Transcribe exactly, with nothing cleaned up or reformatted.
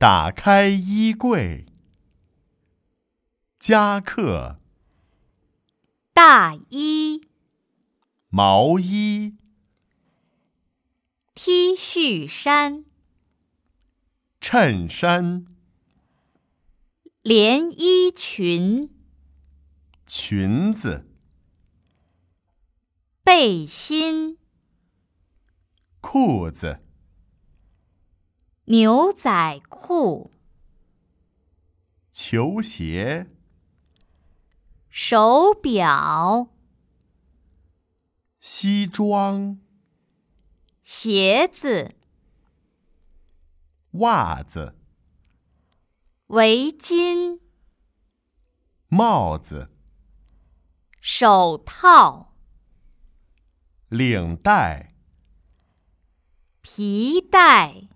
打开衣柜，夹克、 大衣、 毛衣、 T 恤衫、 衬衫、 连衣裙、 裙子、 背心、 裤子、 牛仔裤、 球鞋、 手表、 西装、 鞋子、 袜子、 围巾、 帽子、 手套、 领带、 皮带。